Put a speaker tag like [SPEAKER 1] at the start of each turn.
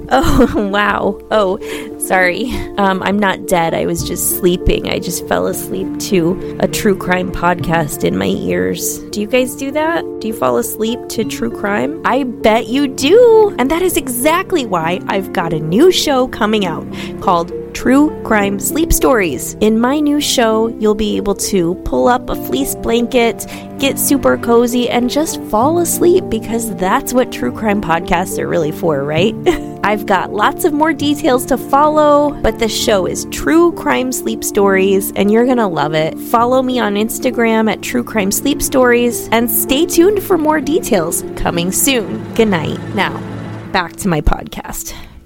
[SPEAKER 1] Oh, wow. Oh, sorry. I'm not dead. I was just sleeping. I just fell asleep to a true crime podcast in my ears. Do you guys do that? Do you fall asleep to true crime? I bet you do. And that is exactly why I've got a new show coming out called True Crime Sleep Stories. In my new show, you'll be able to pull up a fleece blanket, get super cozy, and just fall asleep, because that's what true crime podcasts are really for, right? I've got lots of more details to follow, but the show is True Crime Sleep Stories, and you're gonna love it. Follow me on Instagram at True Crime Sleep Stories, and stay tuned for more details coming soon. Good night. Now, back to my podcast.